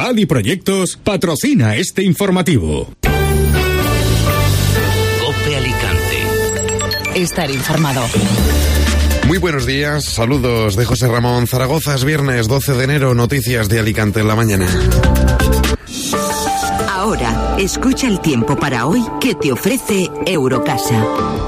Padi Proyectos patrocina este informativo. COPE Alicante. Estar informado. Muy buenos días, saludos de José Ramón. Zaragoza, es viernes 12 de enero, noticias de Alicante en la mañana. Ahora, escucha el tiempo para hoy que te ofrece Eurocasa.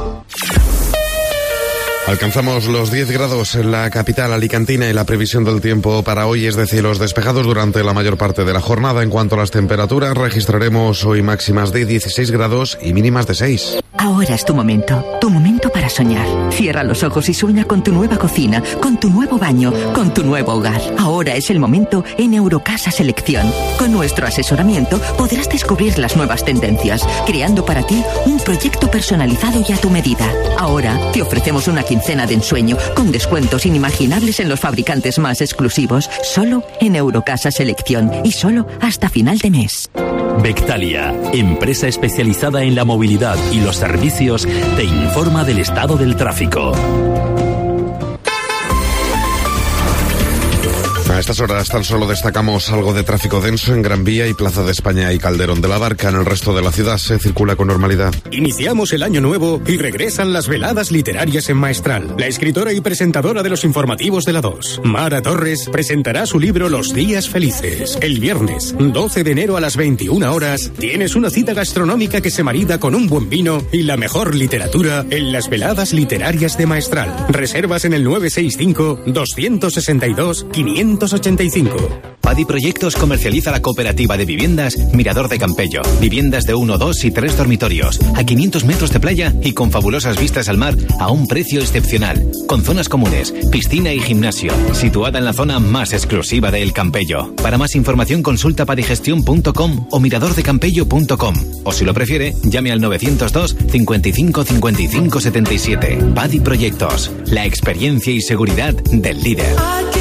Alcanzamos los 10 grados en la capital alicantina y la previsión del tiempo para hoy es de cielos despejados durante la mayor parte de la jornada. En cuanto a las temperaturas, registraremos hoy máximas de 16 grados y mínimas de 6. Ahora es tu momento para soñar. Cierra los ojos y sueña con tu nueva cocina, con tu nuevo baño, con tu nuevo hogar. Ahora es el momento en Eurocasa Selección. Con nuestro asesoramiento podrás descubrir las nuevas tendencias, creando para ti un proyecto personalizado y a tu medida. Ahora te ofrecemos una quincena de ensueño con descuentos inimaginables en los fabricantes más exclusivos, solo en Eurocasa Selección y solo hasta final de mes. Bectalia, empresa especializada en la movilidad y los servicios, te informa del estado del tráfico. A estas horas tan solo destacamos algo de tráfico denso en Gran Vía y Plaza de España y Calderón de la Barca. En el resto de la ciudad se circula con normalidad. Iniciamos el año nuevo y regresan las veladas literarias en Maestral. La escritora y presentadora de los informativos de la 2, Mara Torres, presentará su libro Los días felices. El viernes, 12 de enero a las 21 horas, tienes una cita gastronómica que se marida con un buen vino y la mejor literatura en las veladas literarias de Maestral. Reservas en el 965-262-585. Padi Proyectos comercializa la cooperativa de viviendas Mirador de Campello. Viviendas de 1, 2 y 3 dormitorios, a 500 metros de playa y con fabulosas vistas al mar a un precio excepcional. Con zonas comunes, piscina y gimnasio. Situada en la zona más exclusiva de El Campello. Para más información consulta padigestión.com o miradordecampello.com. O si lo prefiere, llame al 902 55 55 77. Padi Proyectos. La experiencia y seguridad del líder.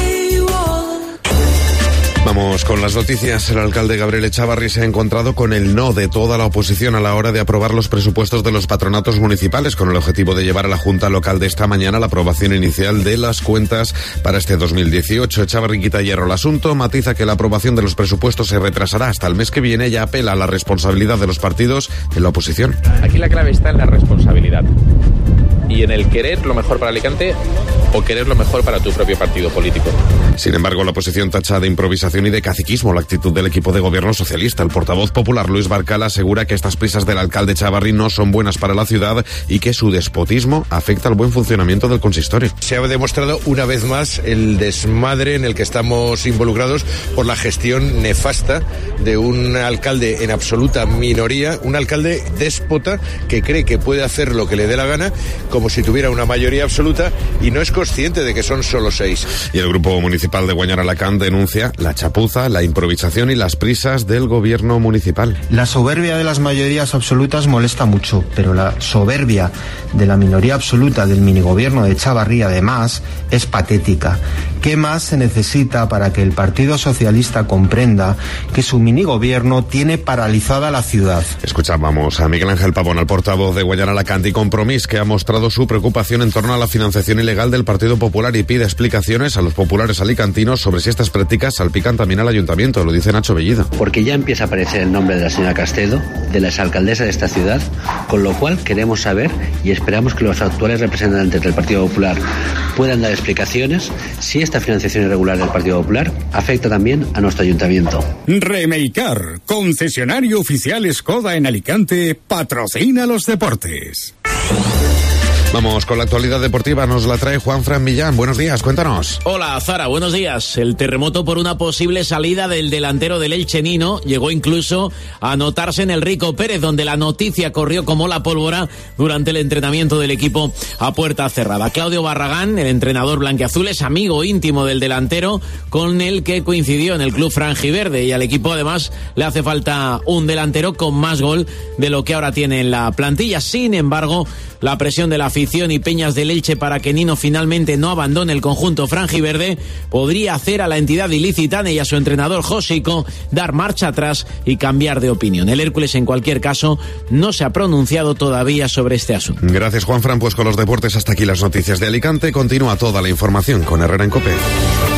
Vamos con las noticias. El alcalde Gabriel Echavarri se ha encontrado con el no de toda la oposición a la hora de aprobar los presupuestos de los patronatos municipales, con el objetivo de llevar a la Junta Local de esta mañana la aprobación inicial de las cuentas para este 2018. Echavarri quita hierro al asunto, matiza que la aprobación de los presupuestos se retrasará hasta el mes que viene y apela a la responsabilidad de los partidos en la oposición. Aquí la clave está en la responsabilidad y en el querer lo mejor para Alicante o querer lo mejor para tu propio partido político. Sin embargo, la oposición tacha de improvisación y de caciquismo la actitud del equipo de gobierno socialista. El portavoz popular Luis Barcala asegura que estas prisas del alcalde Echavarri no son buenas para la ciudad y que su despotismo afecta al buen funcionamiento del consistorio. Se ha demostrado una vez más el desmadre en el que estamos involucrados por la gestión nefasta de un alcalde en absoluta minoría, un alcalde déspota que cree que puede hacer lo que le dé la gana como si tuviera una mayoría absoluta y no es consciente de que son solo 6. Y el grupo municipal de Guañar-Alacant denuncia la chapuza, la improvisación y las prisas del gobierno municipal. La soberbia de las mayorías absolutas molesta mucho, pero la soberbia de la minoría absoluta del minigobierno de Echavarri además es patética. ¿Qué más se necesita para que el Partido Socialista comprenda que su minigobierno tiene paralizada la ciudad? Escuchábamos a Miguel Ángel Pavón, al portavoz de Guañar-Alacant y Compromís, que ha mostrado su preocupación en torno a la financiación ilegal del Partido Popular y pide explicaciones a los populares alicantinos sobre si estas prácticas salpican también al ayuntamiento. Lo dice Nacho Bellido. Porque ya empieza a aparecer el nombre de la señora Castedo, de la exalcaldesa de esta ciudad, con lo cual queremos saber y esperamos que los actuales representantes del Partido Popular puedan dar explicaciones si esta financiación irregular del Partido Popular afecta también a nuestro ayuntamiento. Remeicar, concesionario oficial Skoda en Alicante, patrocina los deportes. Vamos con la actualidad deportiva, nos la trae Juanfran Millán. Buenos días, cuéntanos. Hola, Zara, buenos días. El terremoto por una posible salida del delantero del Elche Nino llegó incluso a notarse en el Rico Pérez, donde la noticia corrió como la pólvora durante el entrenamiento del equipo a puerta cerrada. Claudio Barragán, el entrenador blanquiazul, es amigo íntimo del delantero, con el que coincidió en el club franjiverde, y al equipo además le hace falta un delantero con más gol de lo que ahora tiene en la plantilla. Sin embargo, la presión de la afición y peñas del Elche para que Nino finalmente no abandone el conjunto franjiverde podría hacer a la entidad ilicitana y a su entrenador Jósico dar marcha atrás y cambiar de opinión. El Hércules, en cualquier caso, no se ha pronunciado todavía sobre este asunto. Gracias, Juanfran. Pues con los deportes hasta aquí las noticias de Alicante. Continúa toda la información con Herrera en COPE.